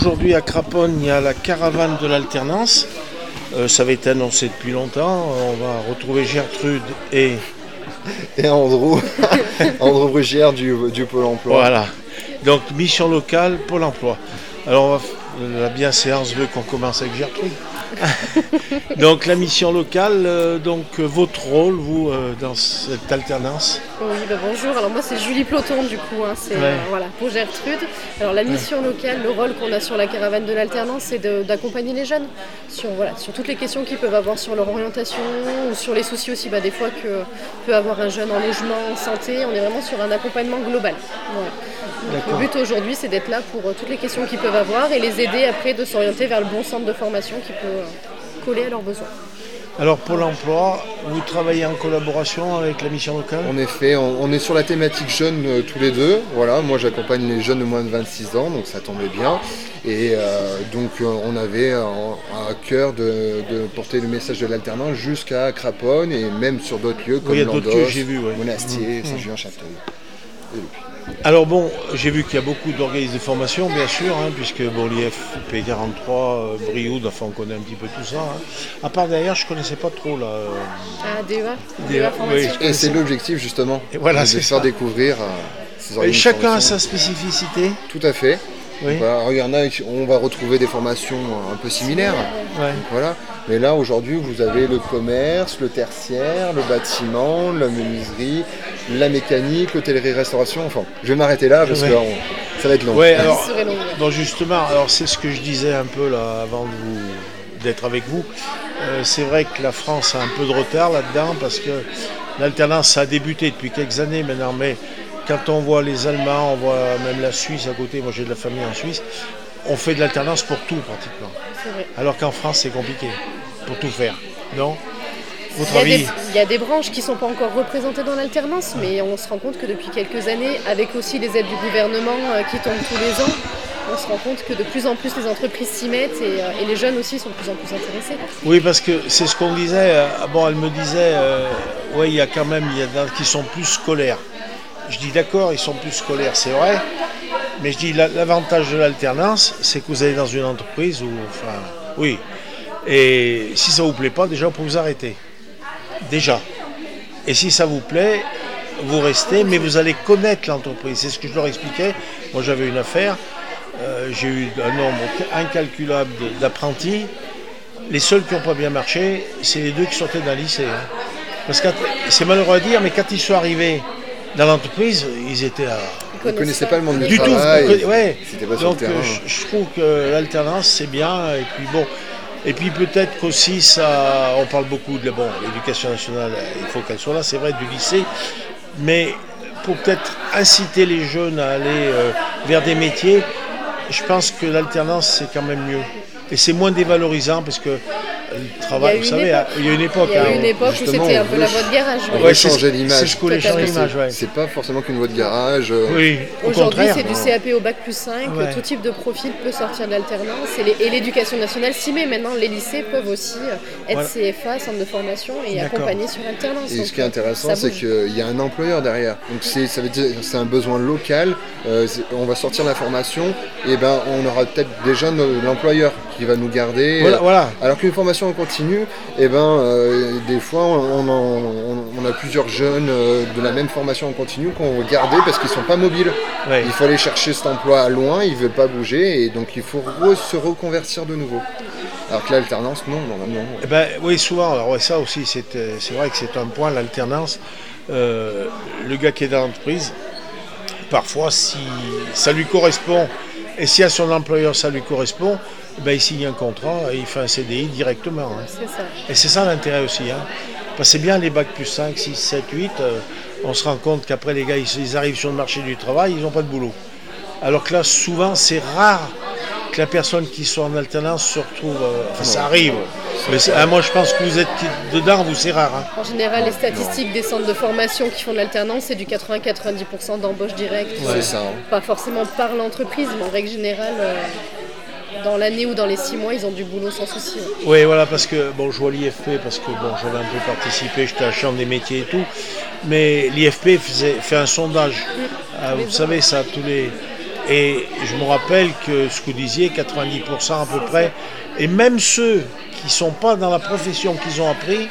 Aujourd'hui à Craponne, il y a la caravane de l'alternance. Ça avait été annoncé depuis longtemps. On va retrouver Gertrude et Andrew, Andrew Brugière du Pôle emploi. Voilà. Donc mission locale, Pôle emploi. Alors la bienséance veut qu'on commence avec Gertrude. Donc la mission locale, votre rôle, vous, dans cette alternance. Oui, bonjour, alors moi c'est Julie Ploton du coup, voilà, pour Gertrude. Alors la mission locale, le rôle qu'on a sur la caravane de l'alternance, c'est d'accompagner les jeunes sur toutes les questions qu'ils peuvent avoir sur leur orientation ou sur les soucis aussi des fois que peut avoir un jeune en logement, en santé. On est vraiment sur un accompagnement global. Voilà. Donc, le but aujourd'hui, c'est d'être là pour toutes les questions qu'ils peuvent avoir et les aider après de s'orienter vers le bon centre de formation qui peut coller à leurs besoins. Alors Pôle emploi, vous travaillez en collaboration avec la mission locale ? En effet, on est sur la thématique jeune tous les deux. Voilà, moi j'accompagne les jeunes de moins de 26 ans, donc ça tombait bien. Et on avait à cœur de porter le message de l'alternance jusqu'à Craponne et même sur d'autres lieux comme Landos, Monastier, Saint-Julien-Châtel. Alors j'ai vu qu'il y a beaucoup d'organismes de formation, bien sûr, puisque l'IFP 43, Brioude, on connaît un petit peu tout ça. À part d'ailleurs, je ne connaissais pas trop là. DEA formation. Oui, et c'est l'objectif justement, et voilà, de faire découvrir ces organismes. Et chacun a sa spécificité. Tout à fait. Oui. On va retrouver des formations un peu similaires. Ouais. Voilà. Mais là, aujourd'hui, vous avez le commerce, le tertiaire, le bâtiment, la menuiserie, la mécanique, l'hôtellerie-restauration. Enfin, je vais m'arrêter là parce que ça va être long. Ouais, alors, justement, c'est ce que je disais un peu là avant d'être avec vous. C'est vrai que la France a un peu de retard là-dedans parce que l'alternance, ça a débuté depuis quelques années maintenant, mais quand on voit les Allemands, on voit même la Suisse à côté, moi j'ai de la famille en Suisse, on fait de l'alternance pour tout pratiquement. C'est vrai. Alors qu'en France c'est compliqué pour tout faire, non ? Il y a des branches qui ne sont pas encore représentées dans l'alternance, mais on se rend compte que depuis quelques années, avec aussi les aides du gouvernement qui tombent tous les ans, on se rend compte que de plus en plus les entreprises s'y mettent et les jeunes aussi sont de plus en plus intéressés. Oui, parce que c'est ce qu'on disait, elle me disait, il y a quand même, il y a qui sont plus scolaires. Je dis d'accord, ils sont plus scolaires, c'est vrai, mais je dis l'avantage de l'alternance, c'est que vous allez dans une entreprise et si ça vous plaît pas, déjà vous pouvez vous arrêter. Déjà. Et si ça vous plaît, vous restez, mais vous allez connaître l'entreprise. C'est ce que je leur expliquais. Moi j'avais une affaire, j'ai eu un nombre incalculable d'apprentis. Les seuls qui n'ont pas bien marché, c'est les deux qui sortaient d'un lycée. Parce que c'est malheureux à dire, mais quand ils sont arrivés dans l'entreprise, ils étaient ils ne connaissaient pas le monde du travail. C'était pas sur le terrain. Je trouve que l'alternance c'est bien. Et puis peut-être qu'aussi ça, on parle beaucoup de l'éducation nationale, il faut qu'elle soit là, c'est vrai, du lycée, mais pour peut-être inciter les jeunes à aller vers des métiers, je pense que l'alternance c'est quand même mieux. Et c'est moins dévalorisant parce que le travail, vous savez, il y a une époque. Il y a une époque où c'était un peu la voie de garage. On va changer l'image. C'est ce que les gens l'image, C'est pas forcément qu'une voie de garage. Oui, aujourd'hui, c'est du CAP au bac plus 5. Tout type de profil peut sortir de l'alternance. Et l'éducation nationale s'y met. Maintenant, les lycées peuvent aussi être CFA, centre de formation, et accompagner sur l'alternance. Et ce qui est intéressant, c'est qu'il y a un employeur derrière. Donc ça veut dire que c'est un besoin local. On va sortir la formation, et on aura peut-être déjà l'employeur qui va nous garder. Voilà. Alors qu'une formation en continu, des fois on a plusieurs jeunes de la même formation en continu qu'on va garder parce qu'ils ne sont pas mobiles. Ouais. Il faut aller chercher cet emploi loin, ils ne veulent pas bouger et donc il faut se reconvertir de nouveau. Alors que l'alternance, non. Oui, souvent. Alors ça aussi, c'est vrai que c'est un point, l'alternance. Le gars qui est dans l'entreprise, parfois, si ça lui correspond et si à son employeur ça lui correspond, il signe un contrat et il fait un CDI directement. C'est ça. Et c'est ça l'intérêt aussi. Parce que c'est bien les bacs plus 5, 6, 7, 8. On se rend compte qu'après les gars, ils arrivent sur le marché du travail, ils n'ont pas de boulot. Alors que là, souvent, c'est rare que la personne qui soit en alternance se retrouve... ça arrive. Mais moi, je pense que vous êtes dedans, c'est rare. En général, les statistiques des centres de formation qui font de l'alternance, c'est du 80-90% d'embauche directe. C'est ça. Pas forcément par l'entreprise, mais en règle générale... dans l'année ou dans les 6 mois, ils ont du boulot sans souci. Oui, voilà, parce que, je vois l'IFP, parce que, j'avais un peu participé, j'étais à la Chambre des métiers et tout, mais l'IFP fait un sondage. Vous savez, ça, Et je me rappelle que ce que vous disiez, 90% à peu près, et même ceux qui ne sont pas dans la profession qu'ils ont appris,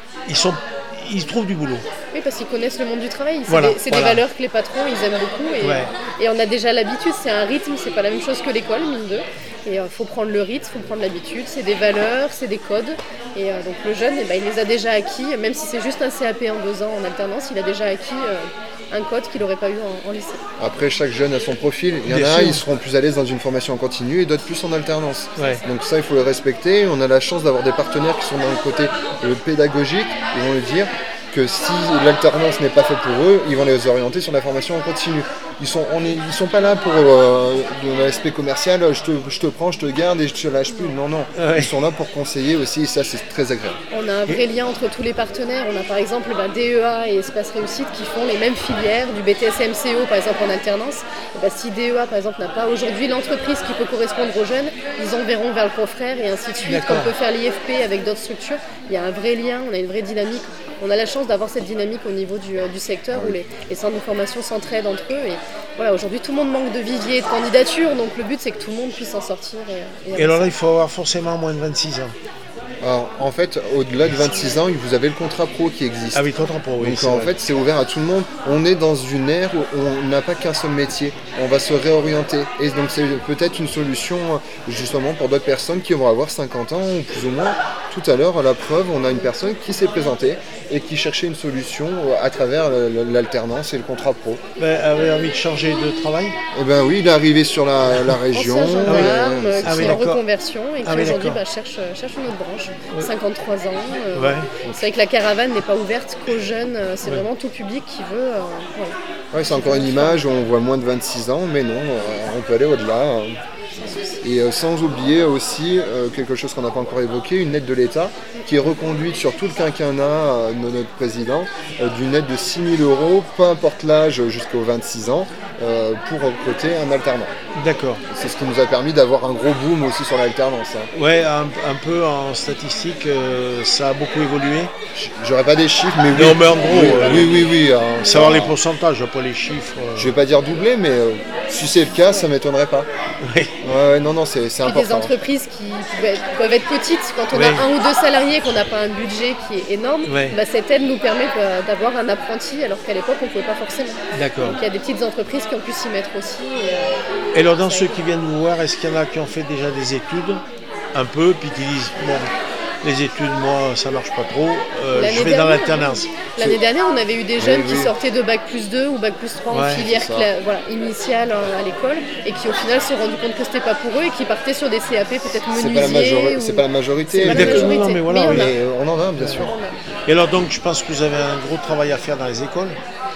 ils trouvent du boulot. Oui, parce qu'ils connaissent le monde du travail. C'est voilà. des valeurs que les patrons, ils aiment beaucoup. Et on a déjà l'habitude, c'est un rythme, c'est pas la même chose que l'école, mine de. Et il faut prendre le rythme, il faut prendre l'habitude. C'est des valeurs, c'est des codes. Et donc le jeune, il les a déjà acquis. Même si c'est juste un CAP en 2 ans en alternance, il a déjà acquis un code qu'il n'aurait pas eu en lycée. Après, chaque jeune a son profil. Il y en a, ils seront plus à l'aise dans une formation en continu et d'autres plus en alternance. Ouais. Donc ça, il faut le respecter. On a la chance d'avoir des partenaires qui sont dans le côté pédagogique. Ils vont le dire que si l'alternance n'est pas faite pour eux, ils vont les orienter sur la formation en continu. Ils sont pas là pour l'aspect commercial, je te prends, je te garde et je te lâche plus. Non. Ils sont là pour conseiller aussi et ça, c'est très agréable. On a un vrai lien entre tous les partenaires. On a par exemple DEA et Espace Réussite qui font les mêmes filières, du BTS MCO par exemple en alternance. Et si DEA par exemple n'a pas aujourd'hui l'entreprise qui peut correspondre aux jeunes, ils enverront vers le confrère et ainsi de suite. Comme peut faire l'IFP avec d'autres structures, il y a un vrai lien, on a une vraie dynamique. On a la chance d'avoir cette dynamique au niveau du secteur où les centres de formation s'entraident entre eux. Et voilà, aujourd'hui, tout le monde manque de vivier et de candidatures, donc le but, c'est que tout le monde puisse en sortir. Et alors là, il faut avoir forcément moins de 26 ans. Alors, en fait, au-delà de 26 ans, vous avez le contrat pro qui existe. Ah oui, contrat pro, oui. Donc en fait, c'est ouvert à tout le monde. On est dans une ère où on n'a pas qu'un seul métier. On va se réorienter. Et donc c'est peut-être une solution justement pour d'autres personnes qui vont avoir 50 ans ou plus ou moins. Tout à l'heure, à la preuve, on a une personne qui s'est présentée et qui cherchait une solution à travers l'alternance et le contrat pro. Avait envie de changer de travail ? Eh bien oui, il est arrivé sur la région. Ancien gendarme, qui est en d'accord. reconversion et qui aujourd'hui cherche une autre branche. 53 ans. C'est vrai que la caravane n'est pas ouverte qu'aux jeunes, c'est vraiment tout public qui veut. Ouais, c'est encore une image où on voit moins de 26 ans, mais non, on peut aller au-delà. Et sans oublier aussi quelque chose qu'on n'a pas encore évoqué, une aide de l'État qui est reconduite sur tout le quinquennat de notre président, d'une aide de 6 000 €, peu importe l'âge, jusqu'aux 26 ans, pour recruter un alternant. D'accord. C'est ce qui nous a permis d'avoir un gros boom aussi sur l'alternance. Ouais, un peu en statistique, ça a beaucoup évolué. J'aurais pas des chiffres, mais oui. Non, mais en gros, oui. Savoir les pourcentages, pas les chiffres. Je vais pas dire doublé, mais si c'est le cas, ça m'étonnerait pas. Oui. Ouais, non, c'est important. Des entreprises qui peuvent être petites, quand on a 1 ou 2 salariés, qu'on n'a pas un budget qui est énorme, cette aide nous permet d'avoir un apprenti, alors qu'à l'époque, on ne pouvait pas forcément. D'accord. Donc il y a des petites entreprises qui ont pu s'y mettre aussi. Et alors, dans ceux qui viennent vous voir, est-ce qu'il y en a qui ont fait déjà des études, un peu, puis qui disent, bon, les études, moi, ça marche pas trop, je vais dans l'alternance. L'année dernière, on avait eu des jeunes qui sortaient de Bac+2 ou Bac+3 en filière initiale à l'école et qui au final se sont rendus compte que c'était pas pour eux et qui partaient sur des CAP peut-être menuisiers. C'est pas la majorité. Non, mais voilà, mais on en a, bien sûr. Et alors donc, je pense que vous avez un gros travail à faire dans les écoles.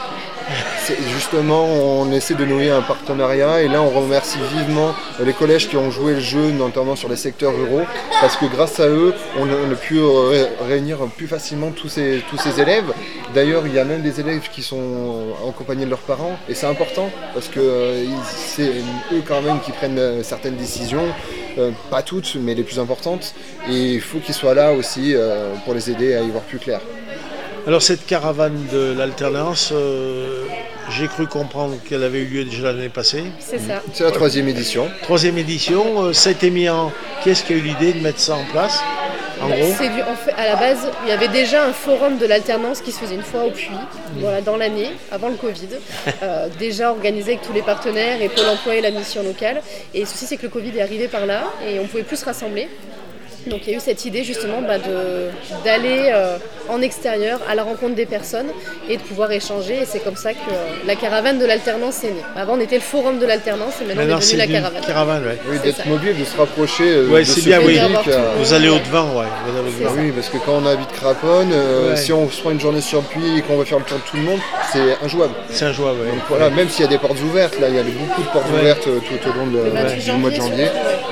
Justement, on essaie de nouer un partenariat et là on remercie vivement les collèges qui ont joué le jeu, notamment sur les secteurs ruraux, parce que grâce à eux, on a pu réunir plus facilement tous ces élèves. D'ailleurs, il y a même des élèves qui sont accompagnés de leurs parents et c'est important parce que c'est eux quand même qui prennent certaines décisions, pas toutes, mais les plus importantes. Et il faut qu'ils soient là aussi pour les aider à y voir plus clair. Alors cette caravane de l'alternance, j'ai cru comprendre qu'elle avait eu lieu déjà l'année passée. C'est ça. C'est la 3e édition. 3e édition, ça a été mis en... Qui est-ce qui a eu l'idée de mettre ça en place, en gros ? À la base, il y avait déjà un forum de l'alternance qui se faisait une fois au Puy, dans l'année, avant le Covid, déjà organisé avec tous les partenaires et Pôle emploi et la mission locale. Et le souci, c'est que le Covid est arrivé par là et on ne pouvait plus se rassembler. Donc il y a eu cette idée justement d'aller en extérieur à la rencontre des personnes et de pouvoir échanger. Et c'est comme ça que la caravane de l'alternance est née. Avant on était le forum de l'alternance et maintenant on est devenu la caravane. Oui, d'être mobile, de se rapprocher de ce bien, public. Vous allez au-devant, Oui, parce que quand on habite Craponne, si on se prend une journée sur le Puy et qu'on va faire le tour de tout le monde, c'est injouable. C'est injouable, Donc voilà, même s'il y a des portes ouvertes, là il y a beaucoup de portes ouvertes tout au long du mois de janvier.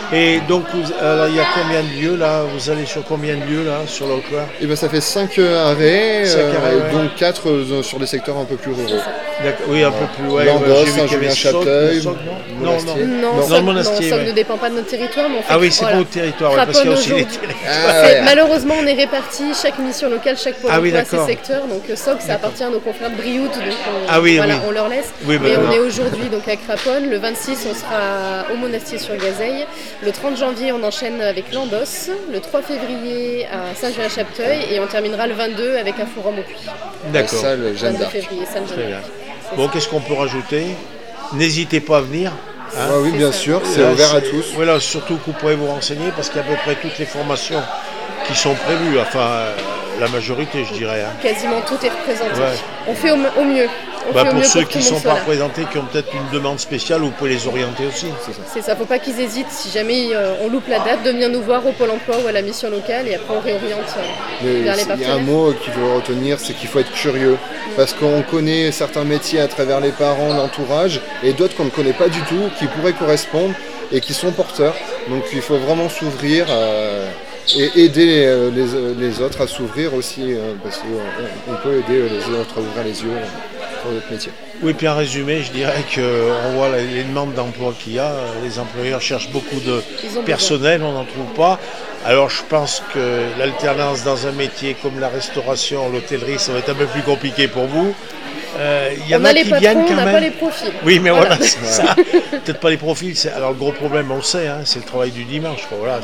Et donc, alors, il y a combien de lieux là? Vous allez sur combien de lieux là sur l'Outware? Et ben ça fait 5 arrêts, 5 arrêts, ouais. dont 4 sur des secteurs un peu plus ruraux. Oui, un peu plus. Ouais, Landos, j'ai vu qu'il y avait Saint-Julien-Chapteuil, Soc, Monastier. Non, le Monastier. Soc ne dépend pas de notre territoire, mais on fait. Ah oui, c'est pas au territoire, ouais, parce qu'il y a aussi les territoires. Malheureusement, on est répartis, chaque mission locale, chaque pôle emploi a ses secteurs. Donc Soc, ça appartient à nos confrères de Brioude, donc on leur laisse. Oui, mais on est aujourd'hui donc à Craponne. Le 26, on sera au Monastier sur Gazeille. Le 30 janvier, on enchaîne avec Landos. Le 3 février à Saint-Julien-Chapteuil. Et on terminera le 22 avec un forum au Puy. D'accord. Salle Jeanne d'Arc. Février, salle Jeanne d'Arc. Bon, qu'est-ce qu'on peut rajouter? N'hésitez pas à venir. Hein, oui, bien sûr, c'est ouvert à tous. Voilà, surtout que vous pourrez vous renseigner parce qu'il y a à peu près toutes les formations qui sont prévues, enfin la majorité je dirais. Hein. Quasiment tout est représenté. Ouais. On fait au mieux. Pour ceux qui ne sont pas représentés, qui ont peut-être une demande spéciale, vous pouvez les orienter aussi. C'est ça, faut pas qu'ils hésitent. Si jamais on loupe la date, de venir nous voir au Pôle emploi ou à la mission locale et après on réoriente vers les partenaires. Il y a un mot qu'il faut retenir, c'est qu'il faut être curieux. Parce qu'on connaît certains métiers à travers les parents, l'entourage, et d'autres qu'on ne connaît pas du tout, qui pourraient correspondre et qui sont porteurs. Donc il faut vraiment s'ouvrir et aider les autres à s'ouvrir aussi, parce qu'on peut aider les autres à ouvrir les yeux sur notre métier. Oui, puis en résumé, je dirais qu'on voit les demandes d'emploi qu'il y a. Les employeurs cherchent beaucoup de personnel, on n'en trouve pas. Alors je pense que l'alternance dans un métier comme la restauration, l'hôtellerie, ça va être un peu plus compliqué pour vous. Il y en a qui viennent quand même. On n'a pas les profils. Oui, mais voilà, c'est ça. Peut-être pas les profils. Alors le gros problème, on le sait, hein, c'est le travail du dimanche. Voilà,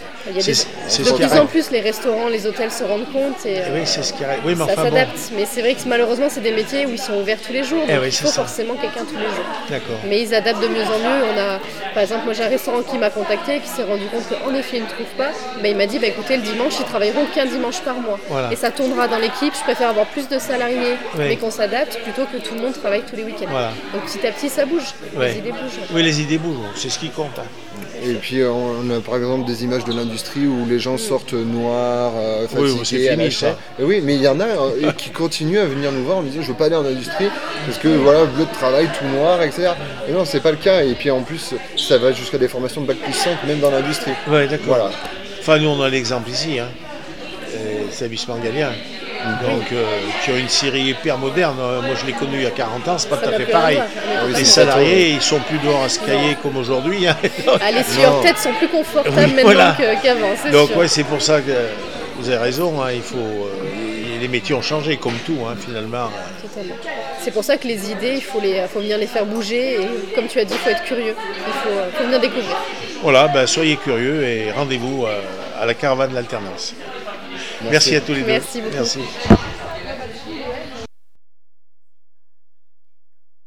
de plus en plus, les restaurants, les hôtels se rendent compte et oui, c'est ce qui arrive. Oui, mais ça s'adapte. Mais c'est vrai que malheureusement, c'est des métiers où ils sont ouverts tous les jours. Donc il faut forcément quelqu'un tous les jours. D'accord. Mais ils adaptent de mieux en mieux. Par exemple, moi j'ai un restaurant qui m'a contacté, qui s'est rendu compte qu'en effet, il ne trouve pas. Il m'a dit, écoutez, le dimanche, ils travailleront qu'un dimanche par mois. Voilà. Et ça tournera dans l'équipe. Je préfère avoir plus de salariés, mais qu'on s'adapte, plutôt que tout le monde travaille tous les week-ends. Voilà. Donc petit à petit, ça bouge. Les idées bougent. Oui, les idées bougent. C'est ce qui compte. Hein. Et puis on a par exemple des images de l'industrie où les gens sortent noirs, fatigués, à l'achat. Oui, mais il y en a qui continuent à venir nous voir en disant je veux pas aller en industrie parce que voilà, bleu de travail, tout noir, etc. Et non, c'est pas le cas. Et puis en plus, ça va jusqu'à des formations de bac plus 5 même dans l'industrie. Oui, d'accord. Voilà. Enfin, nous on a l'exemple ici, hein. C'est l'établissement Galien. Donc, qui ont une scierie hyper moderne. Moi, je l'ai connu il y a 40 ans, c'est pas tout à fait pareil. Les salariés, ils sont plus dehors à se cailler comme aujourd'hui. Hein. Les sueurs-têtes sont plus confortables maintenant qu'avant, c'est donc, sûr. Donc, c'est pour ça que vous avez raison. Hein, les métiers ont changé, comme tout, hein, finalement. Totalement. C'est pour ça que les idées, il faut venir les faire bouger. Et comme tu as dit, il faut être curieux. Il faut venir découvrir. Voilà, soyez curieux et rendez-vous à la caravane de l'alternance. Merci à tous les deux. Merci beaucoup. Merci.